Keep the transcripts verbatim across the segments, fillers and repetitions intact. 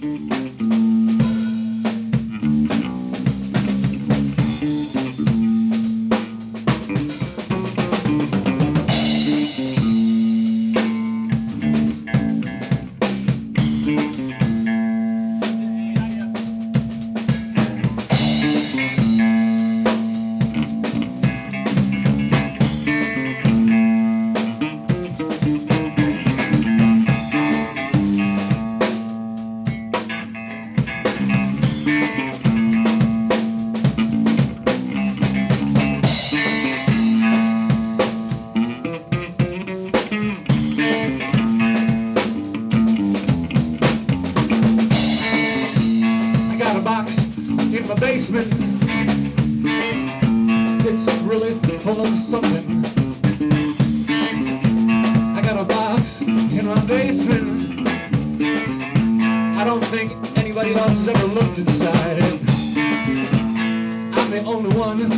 Basement, it's really full of something. I got a box in my basement. I don't think anybody else has ever looked inside it. I'm the only one.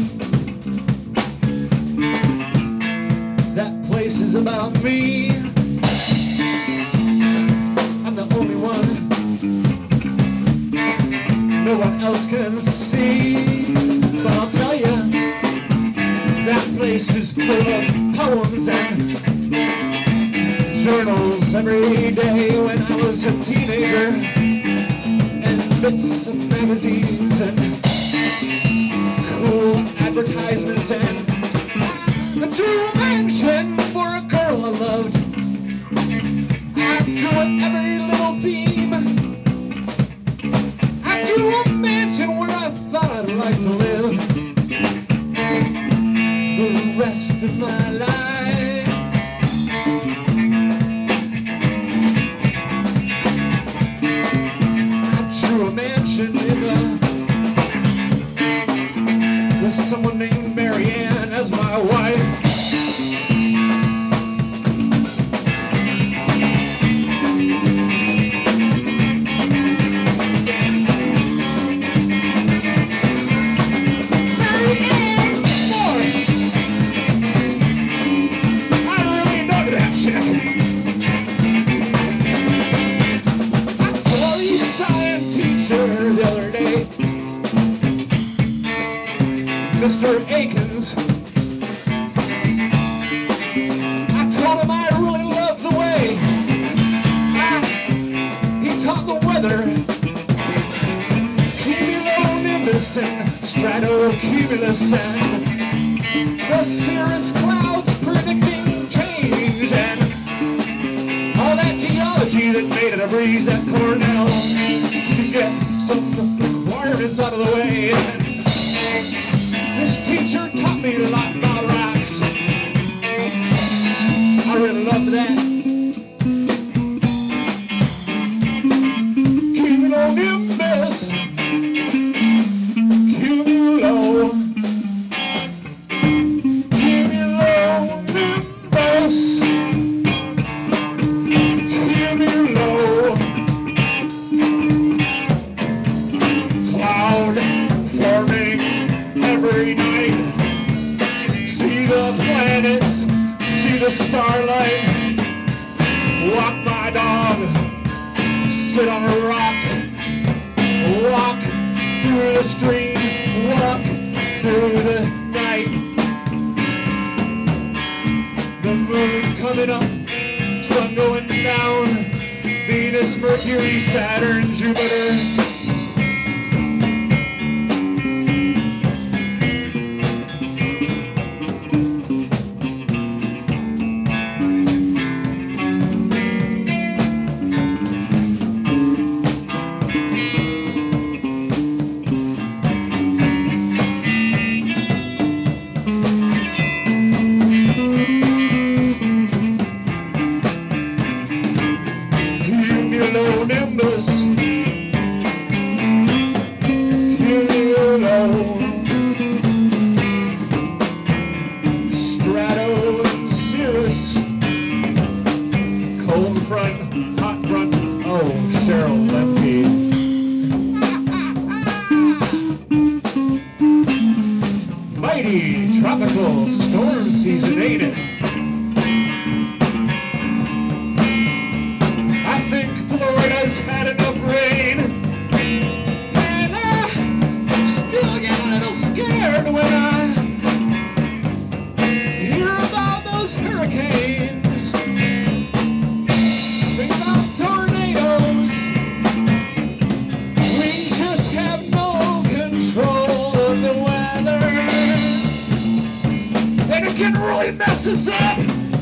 That place is about me. I'm the only one. No one else can see, but I'll tell you, that place is full of poems and journals every day when I was a teenager, and bits of magazines and cool advertisements and a true mansion for a girl I loved. I drew every little beam. A mansion where I thought I'd like to live the rest of my life. I drew a mansion in a, with someone named Marianne as my wife. Mister Akins, I told him I really loved the way I, he taught the weather, cumulonimbus and stratocumulus and the cirrus clouds predicting change and all that geology that made it a breeze at Cornell to get some requirements out of the way. And this teacher taught me a lot about rocks. I really love that. Cumulonimbus, cumulo, cumulonimbus, cumulo, cloud forming every night. See the planets, see the starlight. Walk my dog, sit on a rock. Walk through the stream, walk through the night. The moon coming up, sun going down. Venus, Mercury, Saturn, Jupiter. Cumulonimbus, cumulo, strato, cirrus, cold front, hot front. Oh, Cheryl Lemke. Mighty tropical storm season, ain't it? Florida's had enough rain. And I still get a little scared when I hear about those hurricanes. Think about tornadoes. We just have no control of the weather. And it can really mess us up.